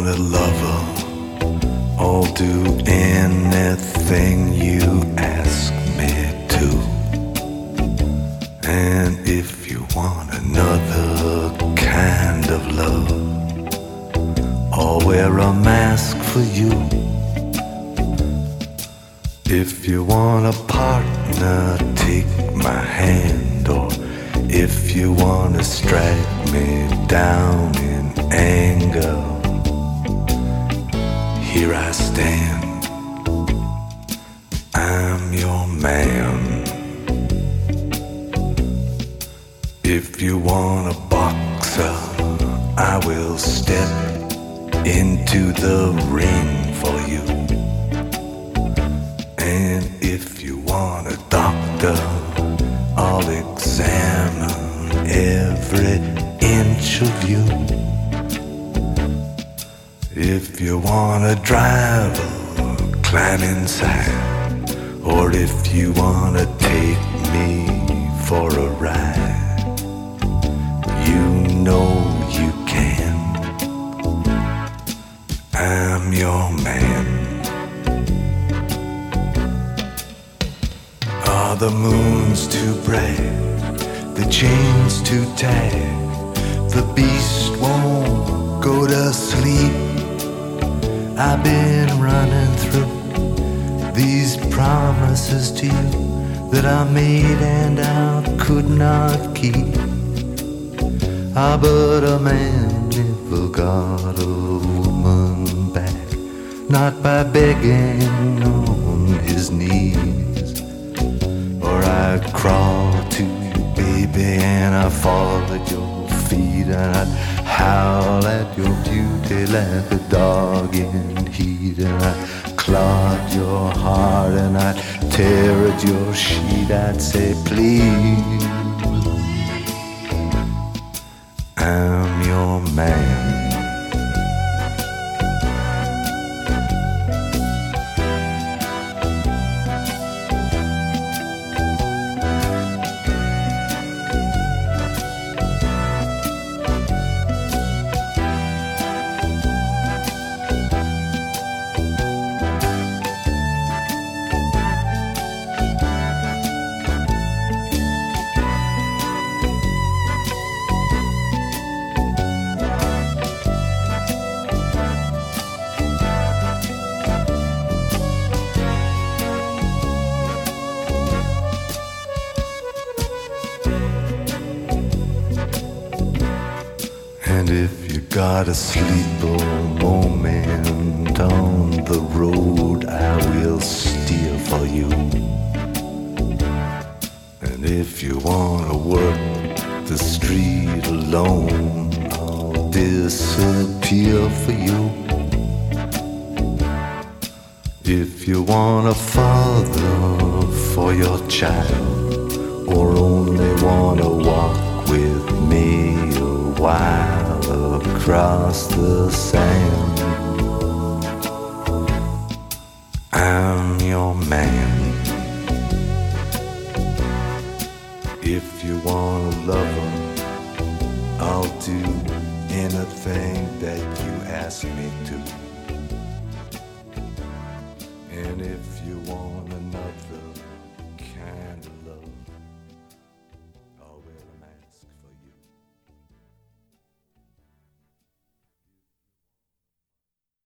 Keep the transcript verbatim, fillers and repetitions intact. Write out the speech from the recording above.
want a lover, I'll do anything you ask me to. And if you want another kind of love, I'll wear a mask for you. If you want a partner, take my hand. Or if you want to strike me down in anger, here I stand, I'm your man. If you want a boxer, I will step into the ring for you. And if you want a doctor, I'll examine every inch of you. If you want a driver, climb inside. Or if you want to take me for a ride, you know you can. I'm your man. Are the moons too bright? The chains too tight? The beast won't go to sleep. I've been running through these promises to you that I made and I could not keep. Ah, but a man never got a woman back, not by begging on his knees. Or I'd crawl to you, baby, and I'd fall at your feet, and I'd howl at your beauty like a dog in heat, and I'd claw at your heart, and I'd tear at your sheet. I'd say, please, I'm your man. And if you got a sleeper moment on the road, I will steer for you. And if you wanna work the street alone, I'll disappear for you. If you want a father for your child, or only wanna walk with me a while across the sand, I'm your man. If you want a lover, I'll do anything that you ask me to. And if you want another